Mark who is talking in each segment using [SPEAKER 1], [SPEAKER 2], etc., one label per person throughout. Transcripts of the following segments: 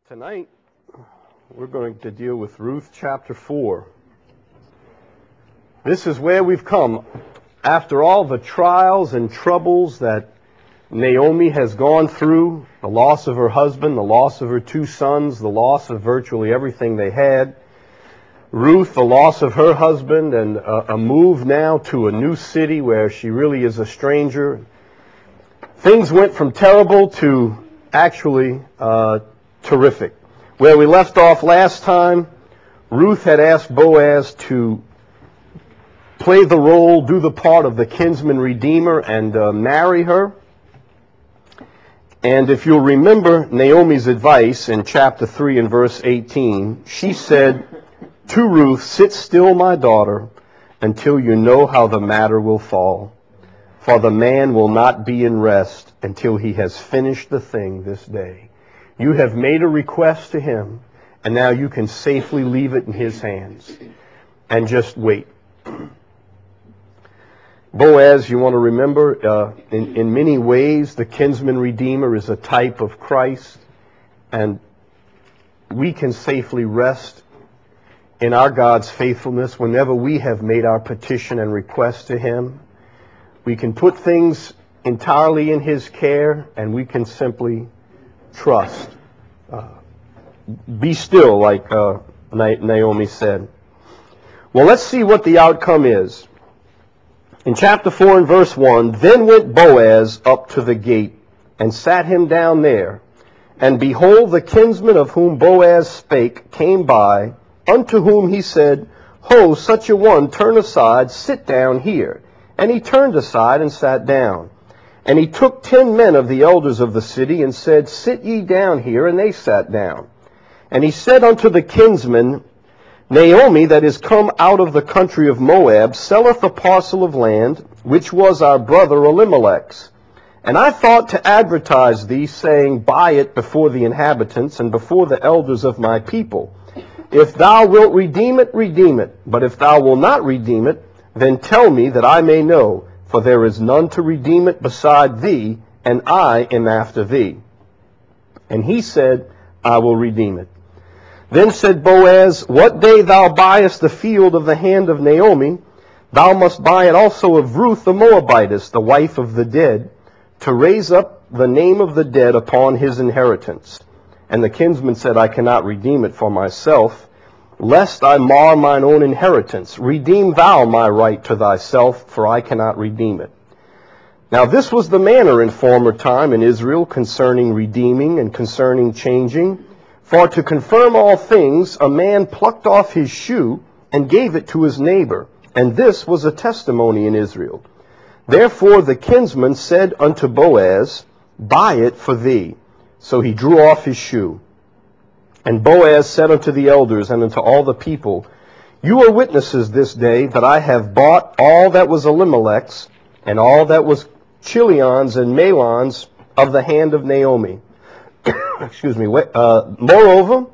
[SPEAKER 1] Tonight, we're going to deal with Ruth chapter 4. This is where we've come after all the trials and troubles that Naomi has gone through, the loss of her husband, the loss of her two sons, the loss of virtually everything they had. Ruth, the loss of her husband, and a move now to a new city where she really is a stranger. Things went from terrible to actually terrific. Where we left off last time, Ruth had asked Boaz to play the role, do the part of the kinsman redeemer, and marry her. And if you'll remember Naomi's advice in chapter 3 and verse 18, she said to Ruth, "Sit still, my daughter, until you know how the matter will fall. For the man will not be in rest until he has finished the thing this day." You have made a request to him, and now you can safely leave it in his hands and just wait. Boaz, you want to remember, in many ways, the kinsman redeemer is a type of Christ, and we can safely rest in our God's faithfulness whenever we have made our petition and request to him. We can put things entirely in his care, and we can simply trust. Be still, like Naomi said. Well, let's see what the outcome is. In chapter 4 and verse 1, "Then went Boaz up to the gate, and sat him down there. And behold, the kinsman of whom Boaz spake came by, unto whom he said, Ho, such a one, turn aside, sit down here. And he turned aside and sat down. And he took 10 men of the elders of the city, and said, Sit ye down here. And they sat down. And he said unto the kinsman, Naomi, that is come out of the country of Moab, selleth a parcel of land, which was our brother Elimelech's. And I thought to advertise thee, saying, Buy it before the inhabitants, and before the elders of my people. If thou wilt redeem it, redeem it. But if thou wilt not redeem it, then tell me, that I may know. For there is none to redeem it beside thee, and I am after thee. And he said, I will redeem it. Then said Boaz, What day thou buyest the field of the hand of Naomi, thou must buy it also of Ruth the Moabitess, the wife of the dead, to raise up the name of the dead upon his inheritance. And the kinsman said, I cannot redeem it for myself, lest I mar mine own inheritance. Redeem thou my right to thyself, for I cannot redeem it. Now this was the manner in former time in Israel concerning redeeming and concerning changing. For to confirm all things, a man plucked off his shoe and gave it to his neighbor. And this was a testimony in Israel. Therefore the kinsman said unto Boaz, Buy it for thee. So he drew off his shoe. And Boaz said unto the elders and unto all the people, You are witnesses this day that I have bought all that was Elimelech's, and all that was Chilion's and Mahlon's of the hand of Naomi. Excuse me. Moreover,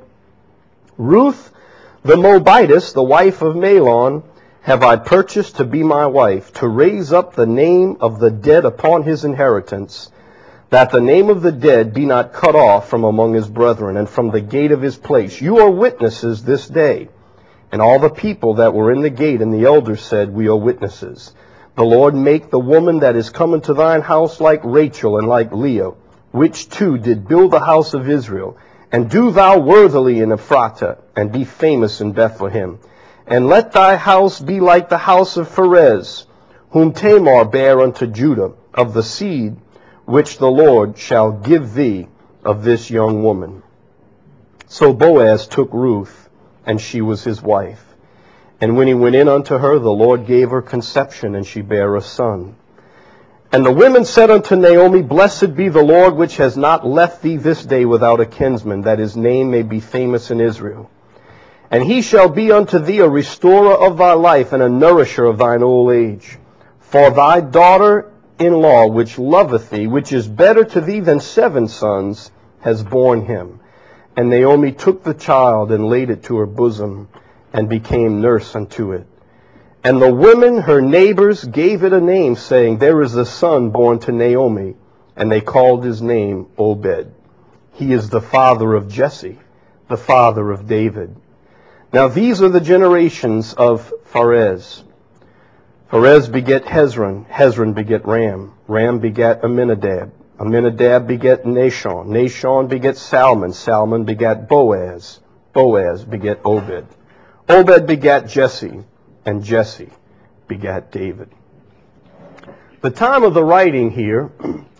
[SPEAKER 1] Ruth the Moabitess, the wife of Mahlon, have I purchased to be my wife, to raise up the name of the dead upon his inheritance, that the name of the dead be not cut off from among his brethren, and from the gate of his place. You are witnesses this day. And all the people that were in the gate and the elders said, We are witnesses. The Lord make the woman that is come into thine house like Rachel and like Leah, which two did build the house of Israel. And do thou worthily in Ephratah, and be famous in Bethlehem. And let thy house be like the house of Pharez, whom Tamar bare unto Judah, of the seed which the Lord shall give thee of this young woman. So Boaz took Ruth, and she was his wife. And when he went in unto her, the Lord gave her conception, and she bare a son. And the women said unto Naomi, Blessed be the Lord, which has not left thee this day without a kinsman, that his name may be famous in Israel. And he shall be unto thee a restorer of thy life, and a nourisher of thine old age. For thy daughter-in-law, which loveth thee, which is better to thee than 7 sons, has borne him. And Naomi took the child, and laid it to her bosom, and became nurse unto it. And the women, her neighbors, gave it a name, saying, There is a son born to Naomi. And they called his name Obed. He is the father of Jesse, the father of David. Now these are the generations of Pharez. Pharez beget Hezron, Hezron beget Ram, Ram begat Amminadab, Amminadab beget Nahshon, Nahshon beget Salmon, Salmon begat Boaz, Boaz beget Obed, Obed begat Jesse, and Jesse begat David. The time of the writing here,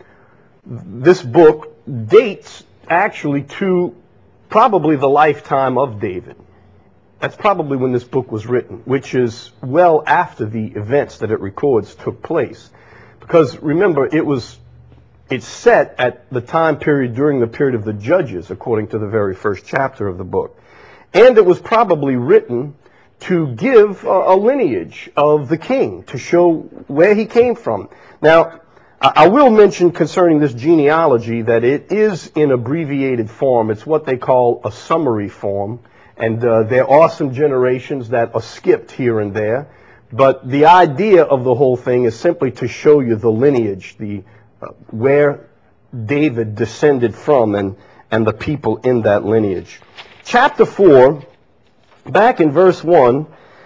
[SPEAKER 1] this book dates actually to probably the lifetime of David. That's probably when this book was written, which is well after the events that it records took place. Because remember, it's set at the time period during the period of the Judges, according to the very first chapter of the book. And it was probably written to give a lineage of the king, to show where he came from. Now, I will mention concerning this genealogy that it is in abbreviated form. It's what they call a summary form. And there are some generations that are skipped here and there. But the idea of the whole thing is simply to show you the lineage, where David descended from and the people in that lineage. Chapter 4, back in verse 1,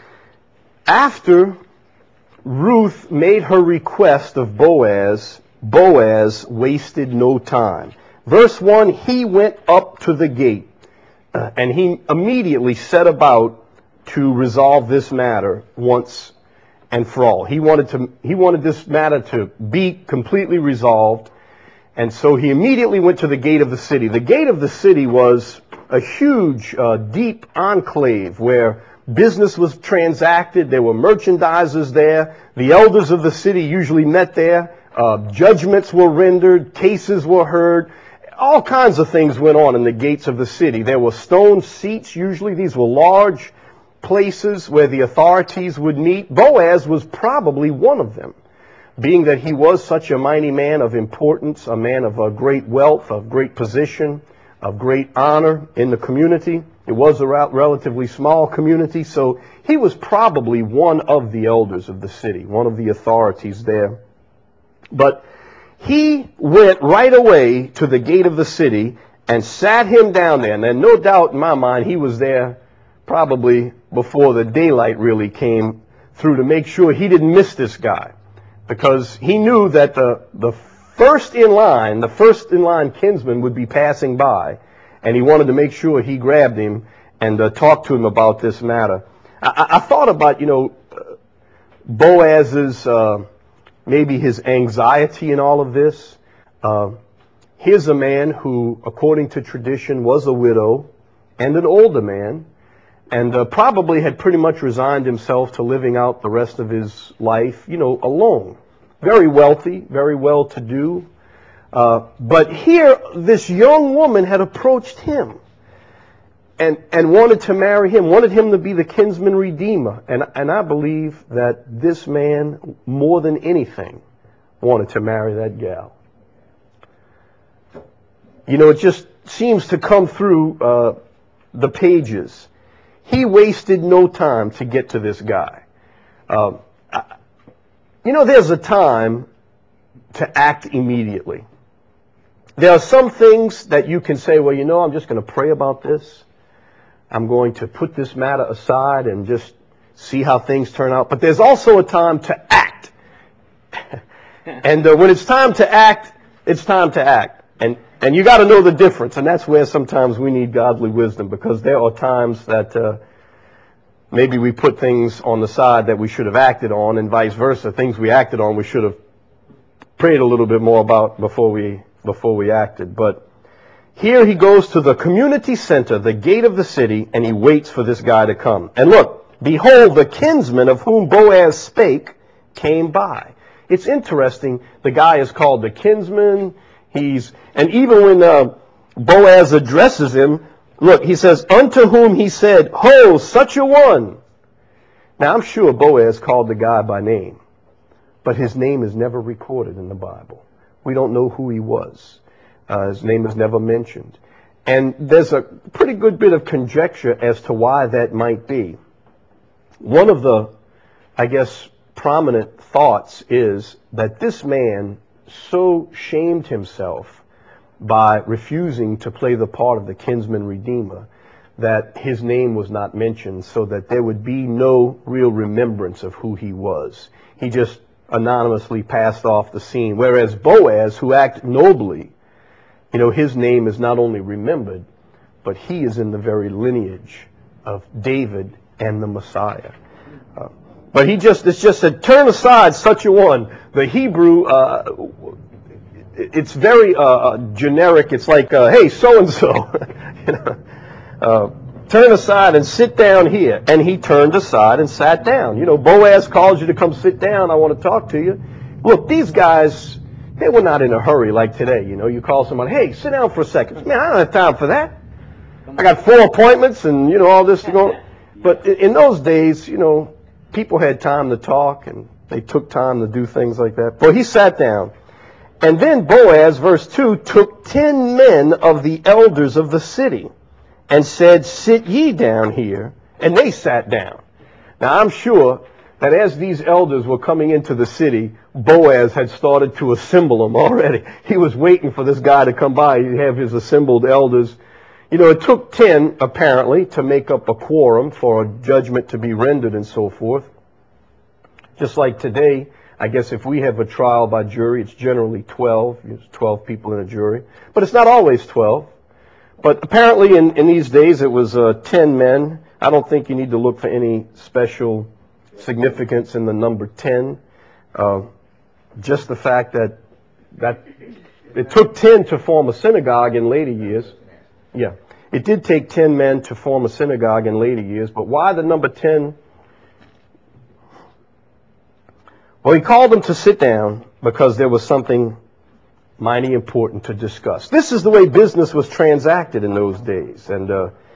[SPEAKER 1] after Ruth made her request of Boaz, Boaz wasted no time. Verse 1, he went up to the gate, and he immediately set about to resolve this matter once and for all. He wanted this matter to be completely resolved, and so he immediately went to the gate of the city. The gate of the city was a huge, deep enclave where business was transacted. There were merchandisers there. The elders of the city usually met there. Judgments were rendered. Cases were heard. All kinds of things went on in the gates of the city. There were stone seats. Usually these were large places where the authorities would meet. Boaz was probably one of them, being that he was such a mighty man of importance, a man of great wealth, of great position, of great honor in the community. It was a relatively small community, so he was probably one of the elders of the city, one of the authorities there. But he went right away to the gate of the city and sat him down there. And no doubt in my mind, he was there probably before the daylight really came through to make sure he didn't miss this guy. Because he knew that the first in line kinsman would be passing by. And he wanted to make sure he grabbed him and talked to him about this matter. I thought about, Boaz's, maybe his anxiety in all of this. Here's a man who, according to tradition, was a widow and an older man, and probably had pretty much resigned himself to living out the rest of his life, alone. Very wealthy, very well-to-do. But here, this young woman had approached him and wanted to marry him, wanted him to be the kinsman redeemer. And I believe that this man, more than anything, wanted to marry that gal. It just seems to come through the pages. He wasted no time to get to this guy. There's a time to act immediately. There are some things that you can say, well, I'm just going to pray about this. I'm going to put this matter aside and just see how things turn out. But there's also a time to act. And when it's time to act, it's time to act. And you got to know the difference. And that's where sometimes we need godly wisdom, because there are times that maybe we put things on the side that we should have acted on, and vice versa. Things we acted on, we should have prayed a little bit more about before we acted. But here he goes to the community center, the gate of the city, and he waits for this guy to come. And look, behold, the kinsman of whom Boaz spake came by. It's interesting. The guy is called the kinsman. And even when Boaz addresses him, look, he says, unto whom he said, ho, such a one. Now, I'm sure Boaz called the guy by name, but his name is never recorded in the Bible. We don't know who he was. His name is never mentioned. And there's a pretty good bit of conjecture as to why that might be. One of the, prominent thoughts is that this man so shamed himself by refusing to play the part of the kinsman redeemer, that his name was not mentioned so that there would be no real remembrance of who he was. He just anonymously passed off the scene. Whereas Boaz, who acted nobly, his name is not only remembered, but he is in the very lineage of David and the Messiah. But it's just said, turn aside such a one. The Hebrew, it's very generic. It's like, hey, so-and-so, turn aside and sit down here. And he turned aside and sat down. Boaz calls you to come sit down. I want to talk to you. Look, these guys, they were not in a hurry like today. You call someone, hey, sit down for a second. Man, I don't have time for that. I got 4 appointments and, all this to go. But in those days, people had time to talk and they took time to do things like that. But he sat down. And then Boaz, verse 2, took 10 men of the elders of the city and said, sit ye down here. And they sat down. Now, I'm sure that as these elders were coming into the city, Boaz had started to assemble them already. He was waiting for this guy to come by. He'd have his assembled elders. It took 10, apparently, to make up a quorum for a judgment to be rendered and so forth. Just like today, I guess if we have a trial by jury, it's generally 12. There's 12 people in a jury. But it's not always 12. But apparently in these days, it was 10 men. I don't think you need to look for any special significance in the number 10. Just the fact that it took 10 to form a synagogue in later years. Yeah, it did take 10 men to form a synagogue in later years, but why the number 10? Well, he called them to sit down because there was something mighty important to discuss. This is the way business was transacted in those days. And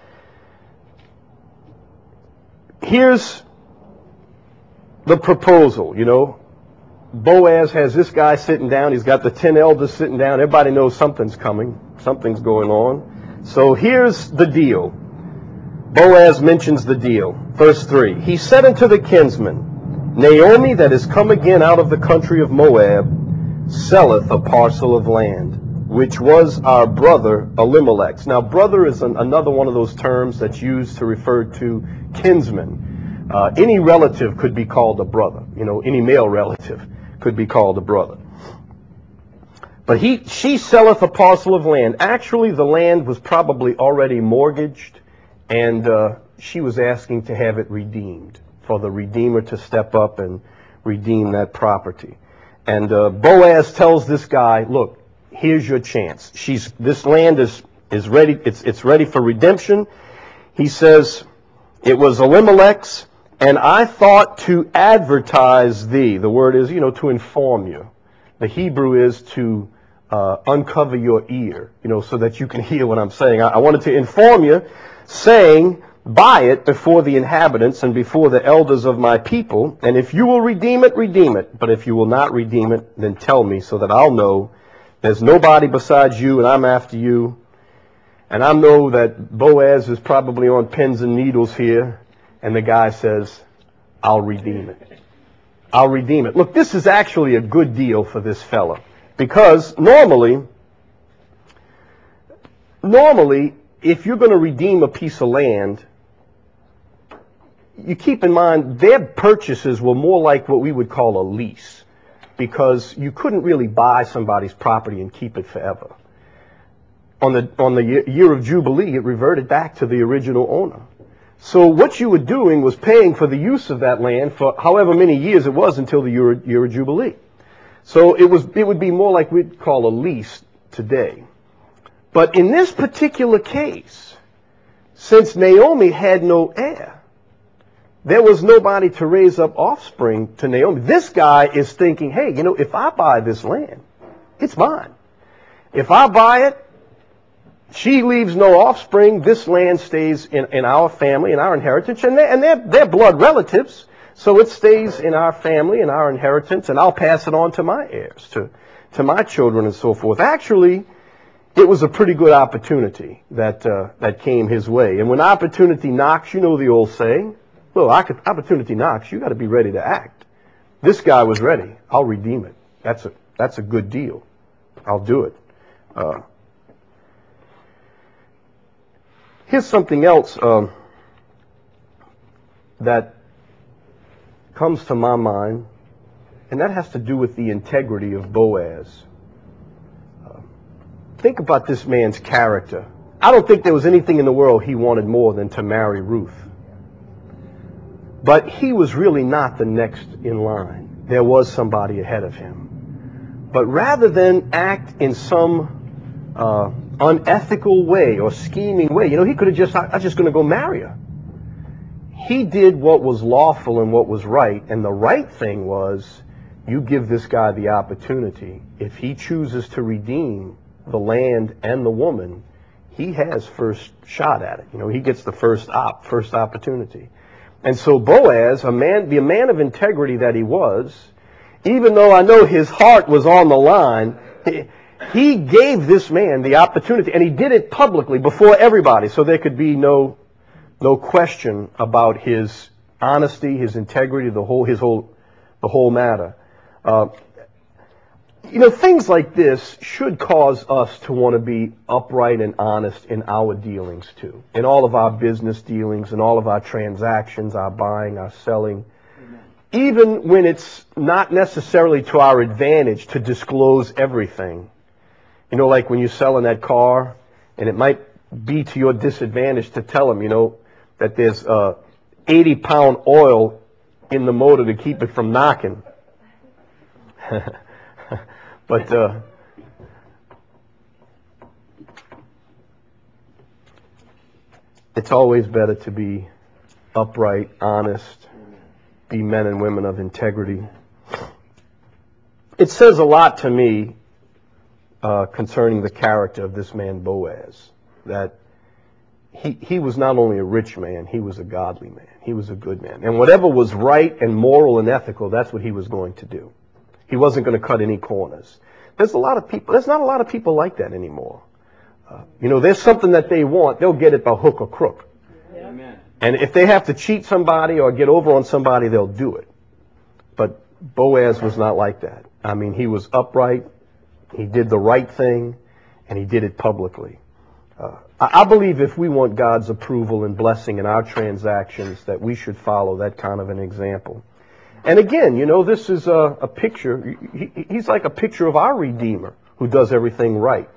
[SPEAKER 1] here's the proposal, Boaz has this guy sitting down. He's got the 10 elders sitting down. Everybody knows something's coming. Something's going on. So here's the deal. Boaz mentions the deal. Verse 3. He said unto the kinsman, Naomi that is come again out of the country of Moab selleth a parcel of land, which was our brother Elimelech's. Now, brother is another one of those terms that's used to refer to kinsman. Any relative could be called a brother. Any male relative could be called a brother. But she selleth a parcel of land. Actually, the land was probably already mortgaged, and she was asking to have it redeemed, for the redeemer to step up and redeem that property. And Boaz tells this guy, look, here's your chance. This land is ready. It's ready for redemption. He says, it was Elimelech's, and I thought to advertise thee. The word is, to inform you. The Hebrew is to uncover your ear, so that you can hear what I'm saying. I wanted to inform you, saying, buy it before the inhabitants and before the elders of my people, and if you will redeem it, redeem it. But if you will not redeem it, then tell me, so that I'll know there's nobody besides you, and I'm after you. And I know that Boaz is probably on pins and needles here, and the guy says, I'll redeem it. I'll redeem it. Look, this is actually a good deal for this fellow. Because normally, if you're going to redeem a piece of land, you keep in mind their purchases were more like what we would call a lease, because you couldn't really buy somebody's property and keep it forever. On the year of Jubilee, it reverted back to the original owner. So what you were doing was paying for the use of that land for however many years it was until the year of Jubilee. So it would be more like we'd call a lease today. But in this particular case, since Naomi had no heir, there was nobody to raise up offspring to Naomi. This guy is thinking, hey, if I buy this land, it's mine. If I buy it, she leaves no offspring, this land stays in our family, in our inheritance, and they're blood relatives. So it stays in our family and our inheritance, and I'll pass it on to my heirs, to my children and so forth. Actually, it was a pretty good opportunity that came his way. And when opportunity knocks, the old saying, well, opportunity knocks, you got to be ready to act. This guy was ready. I'll redeem it. That's a good deal. I'll do it. Here's something else that comes to my mind, and that has to do with the integrity of Boaz. Think about this man's character. I don't think there was anything in the world he wanted more than to marry Ruth. But he was really not the next in line. There was somebody ahead of him. But rather than act in some unethical way or scheming way, he could have just, I'm just going to go marry her. He did what was lawful and what was right. And the right thing was, you give this guy the opportunity. If he chooses to redeem the land and the woman, he has first shot at it. He gets the first opportunity. And so Boaz, the man of integrity that he was, even though I know his heart was on the line, he gave this man the opportunity, and he did it publicly before everybody, so there could be no question about his honesty, his integrity, the whole matter. Things like this should cause us to want to be upright and honest in our dealings too. In all of our business dealings, in all of our transactions, our buying, our selling. Amen. Even when it's not necessarily to our advantage to disclose everything. Like when you're selling that car, and it might be to your disadvantage to tell them, that there's 80-pound oil in the motor to keep it from knocking. But it's always better to be upright, honest, be men and women of integrity. It says a lot to me concerning the character of this man Boaz, that he was not only a rich man, he was a godly man. He was a good man. And whatever was right and moral and ethical, that's what he was going to do. He wasn't going to cut any corners. There's not a lot of people like that anymore. There's something that they want, they'll get it by hook or crook. Amen. And if they have to cheat somebody or get over on somebody, they'll do it. But Boaz was not like that. He was upright, he did the right thing, and he did it publicly. I believe if we want God's approval and blessing in our transactions, that we should follow that kind of an example. And again, this is a picture. He's like a picture of our Redeemer who does everything right.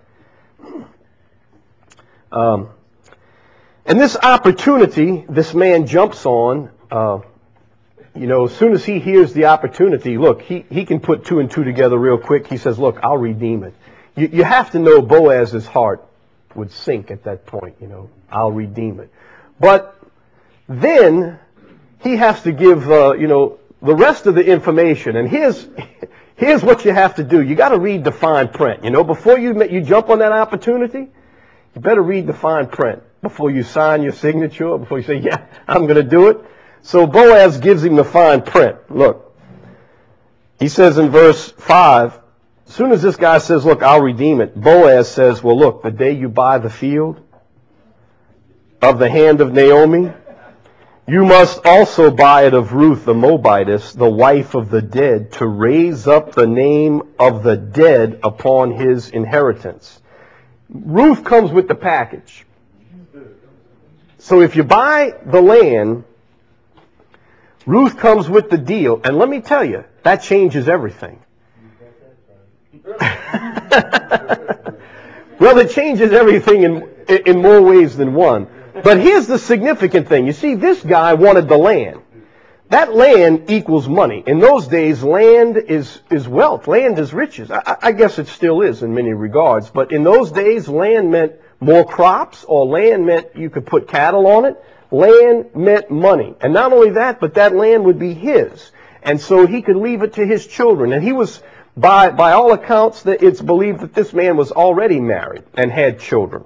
[SPEAKER 1] And this opportunity, this man jumps on, as soon as he hears the opportunity, look, he can put two and two together real quick. He says, look, I'll redeem it. You have to know Boaz's heart would sink at that point, I'll redeem it. But then he has to give, the rest of the information. And here's what you have to do. You got to read the fine print. Before you jump on that opportunity, you better read the fine print before you sign your signature, before you say, yeah, I'm going to do it. So Boaz gives him the fine print. Look, he says in verse 5, as soon as this guy says, look, I'll redeem it, Boaz says, well, look, the day you buy the field of the hand of Naomi, you must also buy it of Ruth the Moabitess, the wife of the dead, to raise up the name of the dead upon his inheritance. Ruth comes with the package. So if you buy the land, Ruth comes with the deal. And let me tell you, that changes everything. Well, it changes everything in more ways than one. But here's the significant thing. You see, this guy wanted the land. That land equals money. In those days, land is wealth. Land is riches. I guess it still is in many regards. But in those days, land meant more crops, or land meant you could put cattle on it. Land meant money. And not only that, but that land would be his. And so he could leave it to his children. And he was, by all accounts, that it's believed that this man was already married and had children.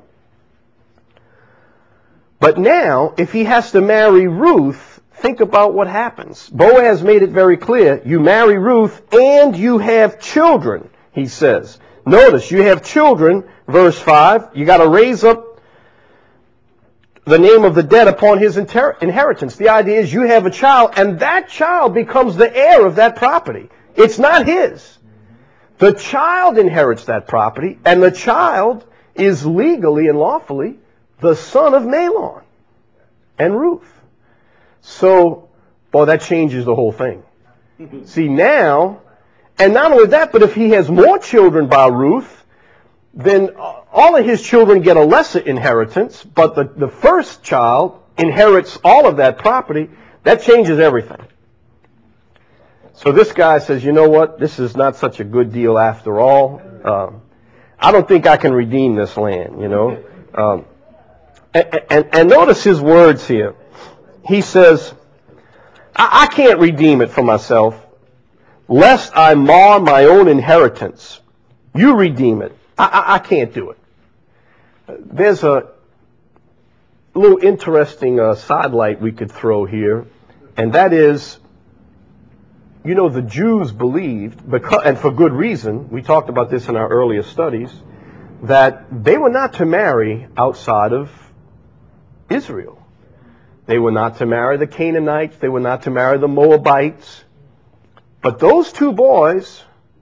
[SPEAKER 1] But now, if he has to marry Ruth, think about what happens. Boaz made it very clear. You marry Ruth and you have children, he says. Notice, you have children, verse 5. You got to raise up the name of the dead upon his inheritance. The idea is you have a child, and that child becomes the heir of that property. It's not his. The child inherits that property, and the child is legally and lawfully the son of Mahlon and Ruth. So, boy, that changes the whole thing. See, now, and not only that, but if he has more children by Ruth, then all of his children get a lesser inheritance, but the first child inherits all of that property. That changes everything. So this guy says, you know what? This is not such a good deal after all. I don't think I can redeem this land, you know. And notice his words here. He says, I can't redeem it for myself, lest I mar my own inheritance. You redeem it. I can't do it. There's a little interesting sidelight we could throw here, and that is, you know, the Jews believed, because, and for good reason, we talked about this in our earlier studies, that they were not to marry outside of Israel. They were not to marry the Canaanites. They were not to marry the Moabites. But those two boys,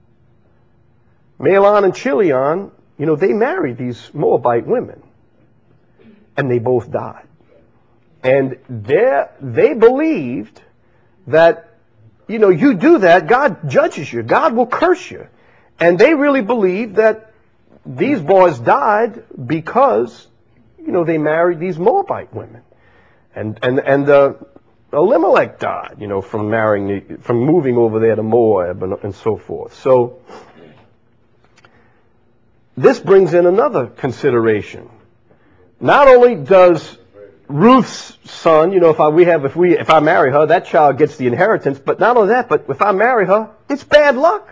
[SPEAKER 1] Mahlon and Chilion, you know, they married these Moabite women. And they both died. And they believed that, you know, you do that, God judges you. God will curse you. And they really believed that these boys died because, you know, they married these Moabite women. And Elimelech died, you know, from moving over there to Moab and so forth. So this brings in another consideration. Not only does Ruth's son, you know, if I marry her, that child gets the inheritance, but not only that, but if I marry her, it's bad luck.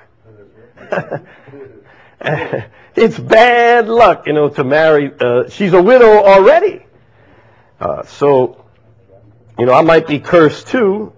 [SPEAKER 1] It's bad luck, you know, to marry. She's a widow already. So, you know, I might be cursed too.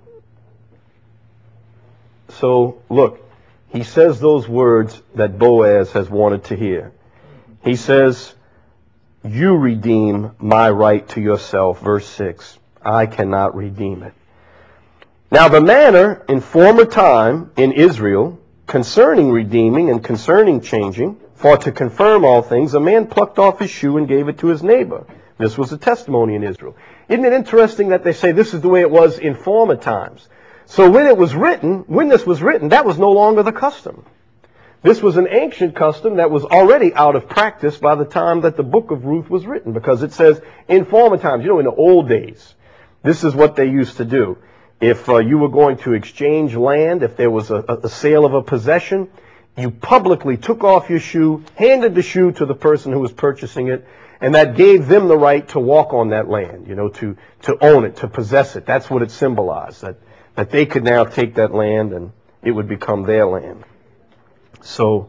[SPEAKER 1] So, look, he says those words that Boaz has wanted to hear. He says, you redeem my right to yourself. Verse 6, I cannot redeem it. Now, the manner in former time in Israel concerning redeeming and concerning changing, for to confirm all things, a man plucked off his shoe and gave it to his neighbor. This was a testimony in Israel. Isn't it interesting that they say this is the way it was in former times? So when this was written, that was no longer the custom. This was an ancient custom that was already out of practice by the time that the book of Ruth was written, because it says in former times, you know, in the old days, this is what they used to do. If you were going to exchange land, if there was a sale of a possession, you publicly took off your shoe, handed the shoe to the person who was purchasing it, and that gave them the right to walk on that land, you know, to own it, to possess it. That's what it symbolized, that they could now take that land and it would become their land. So,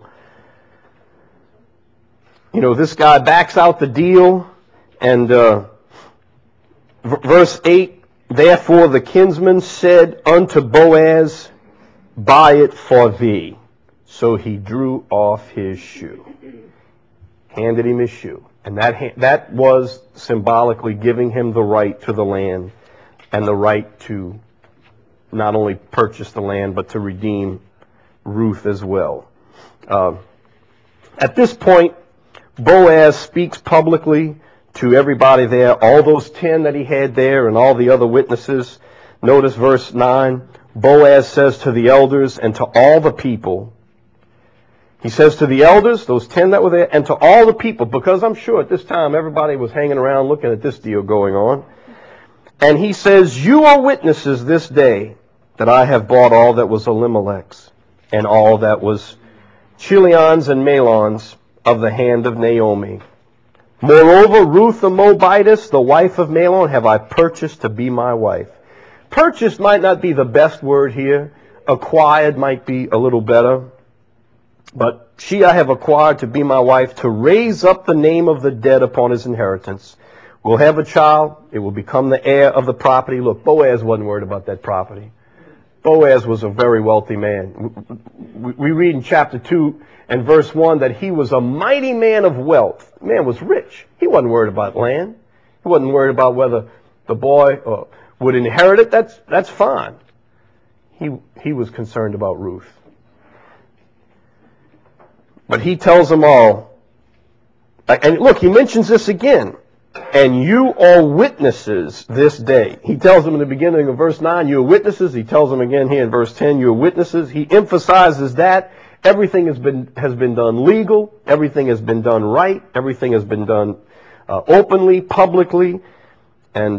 [SPEAKER 1] you know, this guy backs out the deal, and verse 8, therefore the kinsman said unto Boaz, buy it for thee. So he drew off his shoe, handed him his shoe. And that was symbolically giving him the right to the land and the right to not only purchase the land, but to redeem Ruth as well. At this point, Boaz speaks publicly to everybody there, all those 10 that he had there and all the other witnesses. Notice verse 9. Boaz says to the elders and to all the people, he says to the elders, those 10 that were there, and to all the people, because I'm sure at this time everybody was hanging around looking at this deal going on. And he says, you are witnesses this day that I have bought all that was Elimelech's and all that was Chilion's and Mahlon's of the hand of Naomi. Moreover, Ruth the Moabitess, the wife of Mahlon, have I purchased to be my wife. Purchased might not be the best word here. Acquired might be a little better. But she I have acquired to be my wife, to raise up the name of the dead upon his inheritance. We'll have a child. It will become the heir of the property. Look, Boaz wasn't worried about that property. Boaz was a very wealthy man. We read in chapter 2 and verse 1 that he was a mighty man of wealth. The man was rich. He wasn't worried about land. He wasn't worried about whether the boy would inherit it. That's fine. He was concerned about Ruth. But he tells them all, and look, he mentions this again. And you are witnesses this day. He tells them in the beginning of verse 9, you are witnesses. He tells them again here in verse 10, you are witnesses. He emphasizes that everything has been done legal. Everything has been done right. Everything has been done openly, publicly. And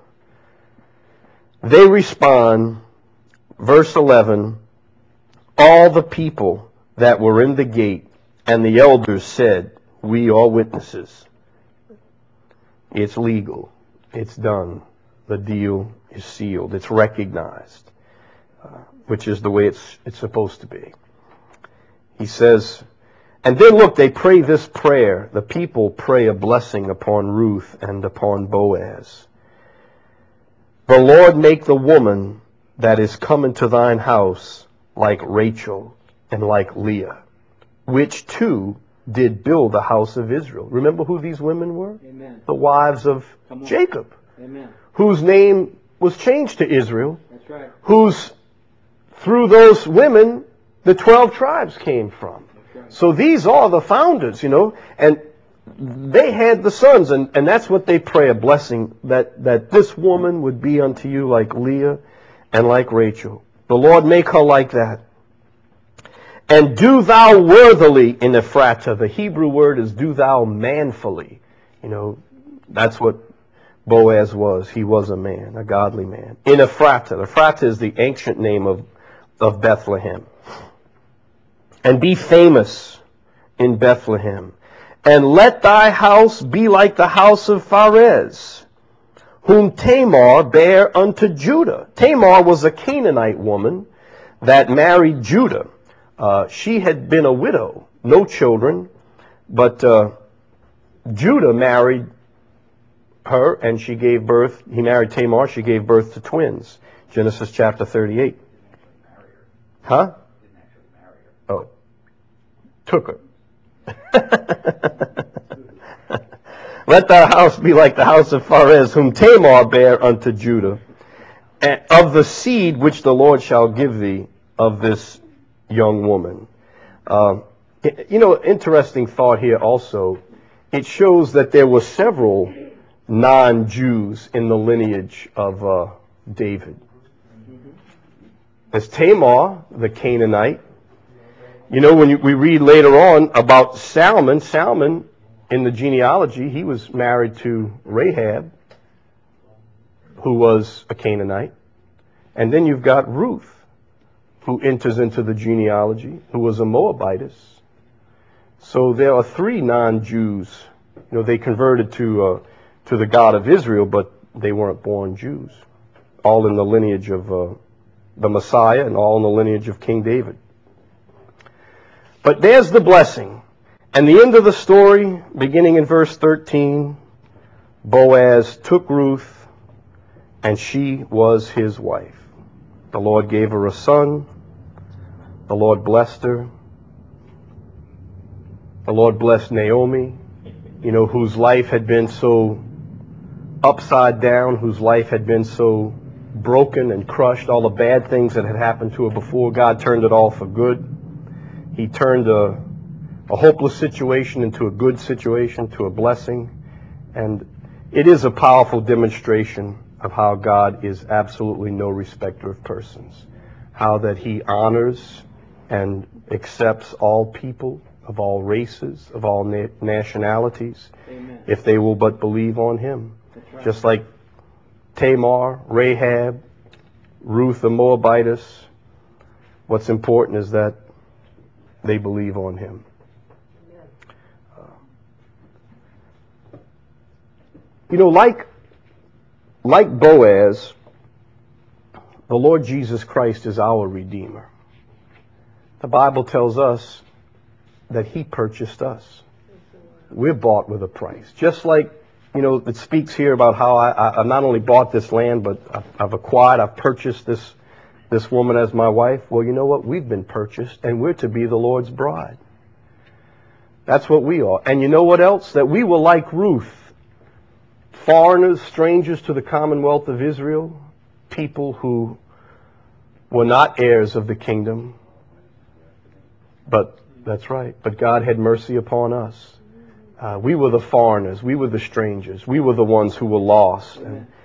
[SPEAKER 1] they respond, verse 11, all the people that were in the gate and the elders said, we are witnesses. It's legal. It's done. The deal is sealed. It's recognized, which is the way it's supposed to be. He says, and then look, they pray this prayer. The people pray a blessing upon Ruth and upon Boaz. The Lord make the woman that is come into thine house like Rachel and like Leah, which two did build the house of Israel. Remember who these women were?
[SPEAKER 2] Amen.
[SPEAKER 1] The wives of Jacob,
[SPEAKER 2] Amen.
[SPEAKER 1] whose name was changed to Israel,
[SPEAKER 2] That's right.
[SPEAKER 1] whose, through those women, the 12 tribes came from.
[SPEAKER 2] Right.
[SPEAKER 1] So these are the founders, and they had the sons, and that's what they pray, a blessing, that this woman would be unto you like Leah and like Rachel. The Lord make her like that. And do thou worthily in Ephratah. The Hebrew word is do thou manfully. That's what Boaz was. He was a man, a godly man. In Ephratah. Ephratah is the ancient name of Bethlehem. And be famous in Bethlehem. And let thy house be like the house of Pharez, whom Tamar bare unto Judah. Tamar was a Canaanite woman that married Judah. She had been a widow, no children, but Judah married her, and she gave birth. He married Tamar. She gave birth to twins. Genesis chapter 38. Huh? Oh, took her. Let thy house be like the house of Pharez, whom Tamar bare unto Judah, and of the seed which the Lord shall give thee of this young woman. Interesting thought here also. It shows that there were several non-Jews in the lineage of David. There's Tamar, the Canaanite. When we read later on about Salmon in the genealogy, he was married to Rahab, who was a Canaanite. And then you've got Ruth, who enters into the genealogy, who was a Moabitess. So there are three non-Jews. They converted to the God of Israel, but they weren't born Jews. All in the lineage of the Messiah and all in the lineage of King David. But there's the blessing. And the end of the story, beginning in verse 13, Boaz took Ruth, and she was his wife. The Lord gave her a son. The Lord blessed her. The Lord blessed Naomi, whose life had been so upside down, whose life had been so broken and crushed. All the bad things that had happened to her before, God turned it all for good. He turned a hopeless situation into a good situation, to a blessing. And it is a powerful demonstration of how God is absolutely no respecter of persons. How that he honors and accepts all people of all races, of all nationalities,
[SPEAKER 2] Amen.
[SPEAKER 1] if they will but believe on him. Right. Just like Tamar, Rahab, Ruth the Moabitess, what's important is that they believe on him. Like Boaz, the Lord Jesus Christ is our Redeemer. The Bible tells us that he purchased us. We're bought with a price. Just like, it speaks here about how I've not only bought this land, but I've purchased this woman as my wife. Well, you know what? We've been purchased, and we're to be the Lord's bride. That's what we are. And you know what else? That we were like Ruth, foreigners, strangers to the commonwealth of Israel, people who were not heirs of the kingdom. But, that's right, but God had mercy upon us. We were the foreigners. We were the strangers. We were the ones who were lost.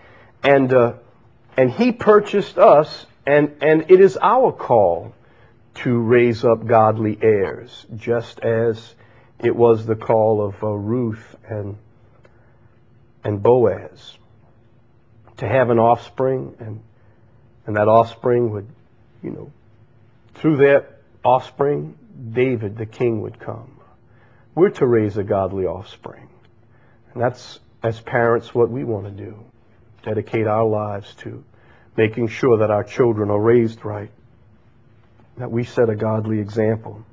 [SPEAKER 1] And he purchased us, and it is our call to raise up godly heirs, just as it was the call of Ruth and Boaz, to have an offspring, and that offspring would, through their offspring, David the king would come. We're to raise a godly offspring. And that's, as parents, what we want to do. Dedicate our lives to making sure that our children are raised right, that we set a godly example.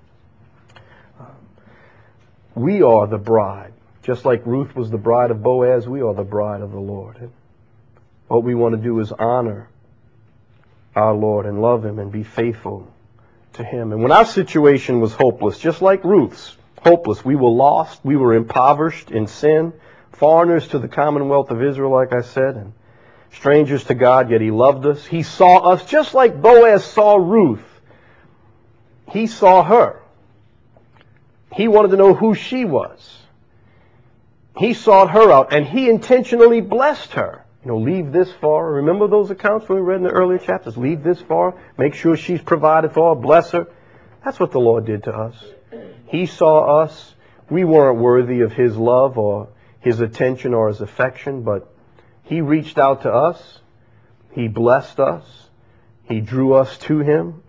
[SPEAKER 1] We are the bride. Just like Ruth was the bride of Boaz, we are the bride of the Lord. And what we want to do is honor our Lord and love Him and be faithful to Him. And when our situation was hopeless, just like Ruth's, hopeless, we were lost, we were impoverished in sin, foreigners to the commonwealth of Israel, like I said, and strangers to God, yet He loved us. He saw us just like Boaz saw Ruth. He saw her. He wanted to know who she was. He sought her out, and He intentionally blessed her. Leave this far. Remember those accounts we read in the earlier chapters? Leave this far. Make sure she's provided for. Bless her. That's what the Lord did to us. He saw us. We weren't worthy of His love or His attention or His affection, but He reached out to us. He blessed us. He drew us to Him.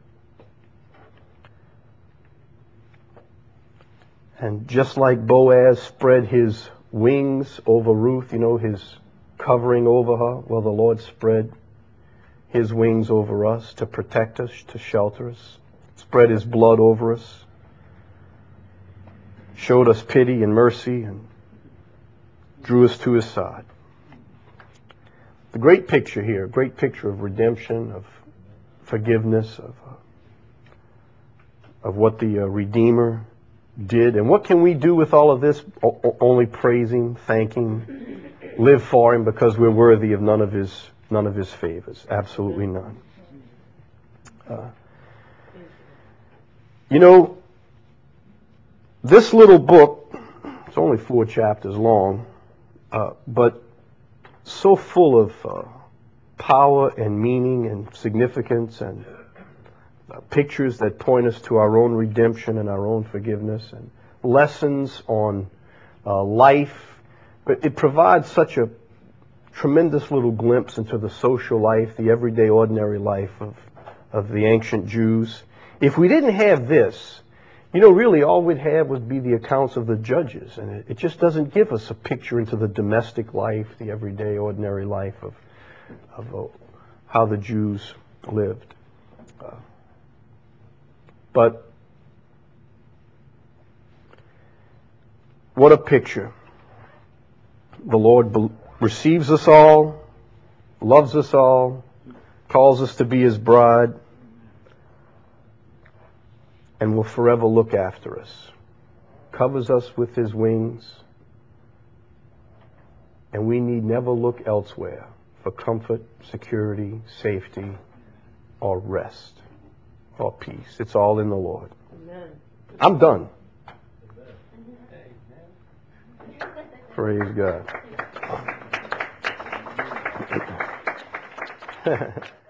[SPEAKER 1] And just like Boaz spread his wings over Ruth, his covering over her, well, the Lord spread His wings over us to protect us, to shelter us, spread His blood over us, showed us pity and mercy, and drew us to His side. The great picture here, a great picture of redemption, of forgiveness, of what the Redeemer did. And what can we do with all of this? Only praising, thanking, live for Him, because we're worthy of none of His favors. Absolutely none. This little book, it's only 4 chapters long, but so full of power and meaning and significance and pictures that point us to our own redemption and our own forgiveness and lessons on life. But it provides such a tremendous little glimpse into the social life, the everyday, ordinary life of the ancient Jews. If we didn't have this, really all we'd have would be the accounts of the judges. And it just doesn't give us a picture into the domestic life, the everyday, ordinary life of how the Jews lived. But what a picture. The Lord receives us all, loves us all, calls us to be His bride, and will forever look after us. Covers us with His wings, and we need never look elsewhere for comfort, security, safety, or rest, or peace. It's all in the Lord. Amen. I'm done. Praise God.